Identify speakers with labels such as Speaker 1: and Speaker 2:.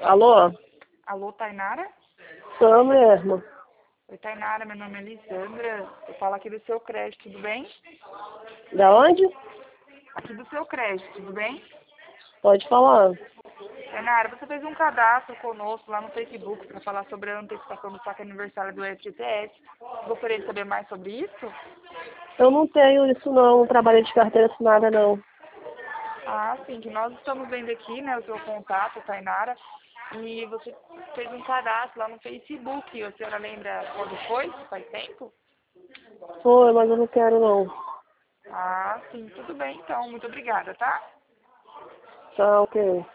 Speaker 1: Alô?
Speaker 2: Alô, Tainara?
Speaker 1: Sou mesmo.
Speaker 2: Oi, Tainara, meu nome é Lisandra. Eu falo aqui do seu crédito, tudo bem?
Speaker 1: Da onde?
Speaker 2: Aqui do seu crédito, tudo bem?
Speaker 1: Pode falar.
Speaker 2: Tainara, você fez um cadastro conosco lá no Facebook para falar sobre a antecipação do saque aniversário do FGTS. Gostaria de saber mais sobre isso?
Speaker 1: Eu não tenho isso não trabalho de carteira assinada não.
Speaker 2: Ah, sim, que nós estamos vendo aqui, né, o seu contato, Tainara, e você fez um cadastro lá no Facebook. A senhora lembra quando foi? Faz tempo?
Speaker 1: Foi, mas eu não quero não.
Speaker 2: Ah, sim, tudo bem então. Muito obrigada, tá?
Speaker 1: Tá, ok.